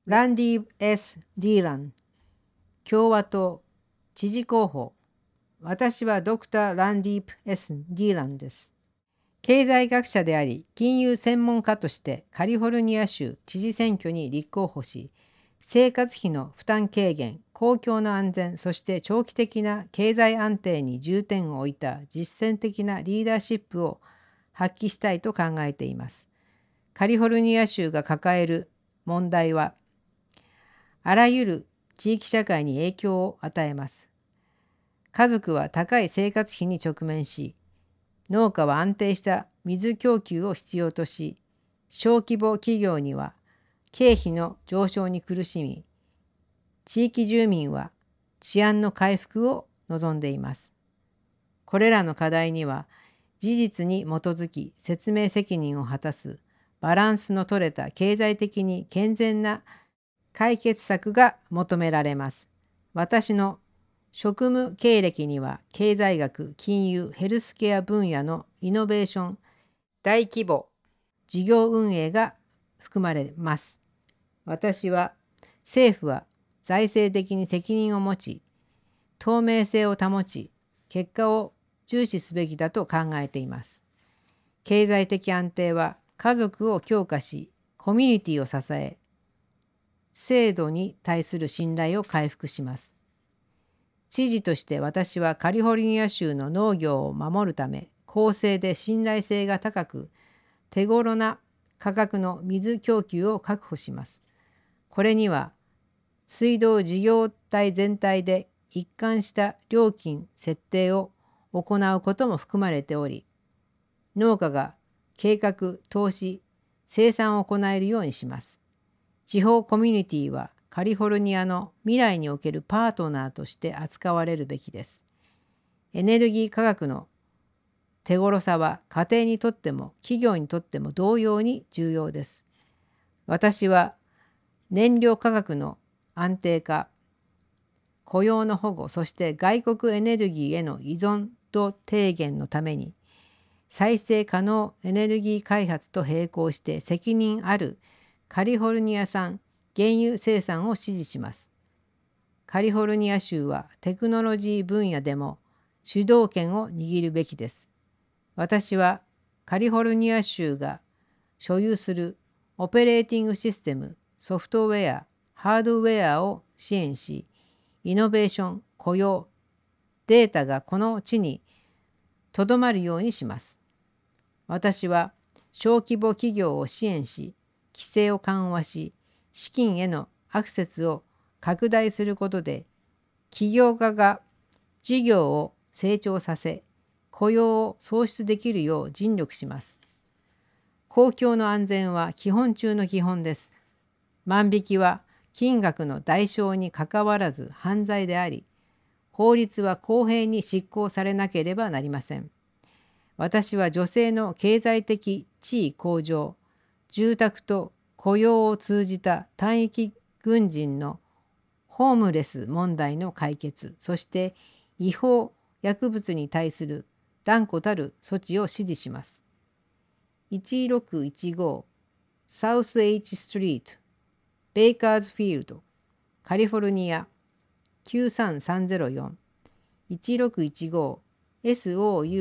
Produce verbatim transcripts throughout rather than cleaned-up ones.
ランディ・エス・ディーラン、共和党知事候補。私はドクター・ランディープ・ S・ ディーランです。経済学者であり、金融専門家としてカリフォルニア州知事選挙に立候補し、生活費の負担軽減、公共の安全、そして長期的な経済安定に重点を置いた実践的なリーダーシップを発揮したいと考えています。カリフォルニア州が抱える問題は、あらゆる地域社会に影響を与えます。家族は高い生活費に直面し、農家は安定した水供給を必要とし、小規模企業には経費の上昇に苦しみ、地域住民は治安の回復を望んでいます。これらの課題には、事実に基づき説明責任を果たすバランスの取れた経済的に健全な解決策が求められます。私の職務経歴には、経済学、金融、ヘルスケア分野のイノベーション、大規模事業運営が含まれます。私は、政府は財政的に責任を持ち、透明性を保ち、結果を重視すべきだと考えています。経済的安定は家族を強化し、コミュニティを支え、制度に対する信頼を回復します。知事として私はカリフォルニア州の農業を守るため、公正で信頼性が高く、手頃な価格の水供給を確保します。これには、水道事業体全体で一貫した料金設定を行うことも含まれており、農家が計画、投資、生産を行えるようにします。地方コミュニティはカリフォルニアの未来におけるパートナーとして扱われるべきです。エネルギー価格の手頃さは家庭にとっても企業にとっても同様に重要です。私は燃料価格の安定化、雇用の保護、そして外国エネルギーへの依存度低減のために、再生可能エネルギー開発と並行して責任あるカリフォルニア産原油生産を支持します。カリフォルニア州はテクノロジー分野でも主導権を握るべきです。私はカリフォルニア州が所有するオペレーティングシステム、ソフトウェア、ハードウェアを支援し、イノベーション、雇用、データがこの地にとどまるようにします。私は小規模企業を支援し、規制を緩和し、資金へのアクセスを拡大することで、起業家が事業を成長させ、雇用を創出できるよう尽力します。公共の安全は基本中の基本です。万引きは金額の代償にかかわらず犯罪であり、法律は公平に執行されなければなりません。私は女性の経済的地位向上、住宅と雇用を通じた単域軍人のホームレス問題の解決、そして違法薬物に対する断固たる措置を支持します。いちろくいちごサウス H ストリート、ベイカーズフィールド、カリフォルニアきゅうさんさんゼロよん、いちろくいちご ソウト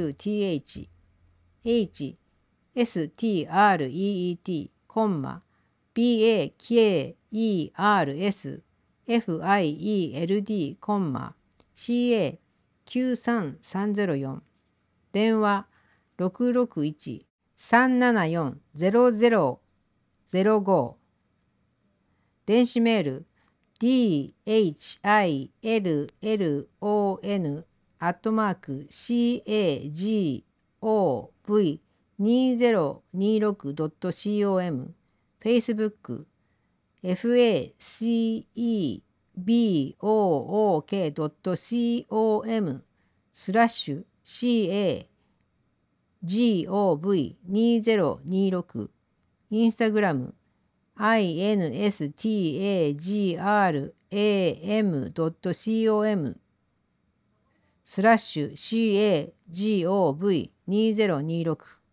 H S T R E E T コンマ B A K E R S F I E L D コンマ C Aきゅうさんさんゼロよん、電話ろくろくいち さんななよん ゼロゼロゼロご、電子メール ディーエイチアイエルエルオーエヌ アットマーク シーエージーオーブイにせんにじゅうろくドットコム、 Facebook エフエーシーイービーオーオーケードットコム スラッシュ シーエージーオーブイにせんにじゅうろく、インスタグラム アイエヌエスタグラム ドットコム スラッシュ シーエージーオーブイにせんにじゅうろく